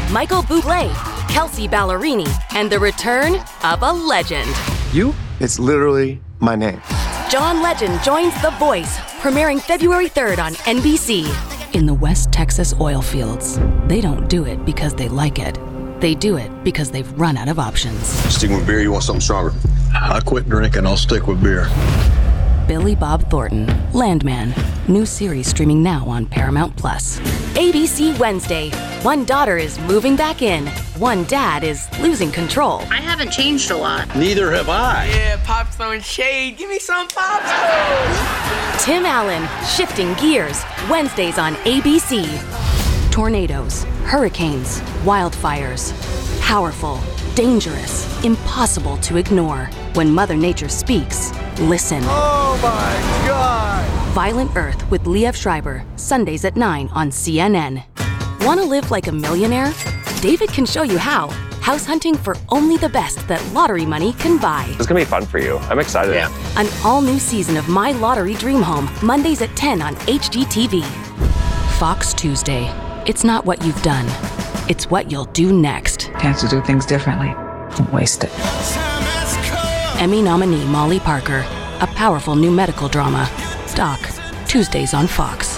Michael Bublé, Kelsey Ballerini, and the return of a legend. You? It's literally my name. John Legend joins The Voice, premiering February 3rd on NBC. In the West Texas oil fields, they don't do it because they like it. They do it because they've run out of options. Sticking with beer, you want something stronger? I quit drinking, I'll stick with beer. Billy Bob Thornton, Landman. New series streaming now on Paramount+. ABC Wednesday. One daughter is moving back in. One dad is losing control. I haven't changed a lot. Neither have I. Yeah, Pop's throwing shade. Give me some Pops. Tim Allen, shifting gears. Wednesdays on ABC. Tornadoes, hurricanes, wildfires. Powerful, dangerous, impossible to ignore. When Mother Nature speaks, listen. Oh my God! Violent Earth with Liev Schreiber, Sundays at 9 on CNN. Want to live like a millionaire? David can show you how. House hunting for only the best that lottery money can buy. It's gonna be fun for you. I'm excited. Yeah. An all-new season of My Lottery Dream Home, Mondays at 10 on HGTV. Fox Tuesday. It's not what you've done. It's what you'll do next. Chance to do things differently. Don't waste it. Emmy nominee Molly Parker. A powerful new medical drama. Doc. Tuesdays on Fox.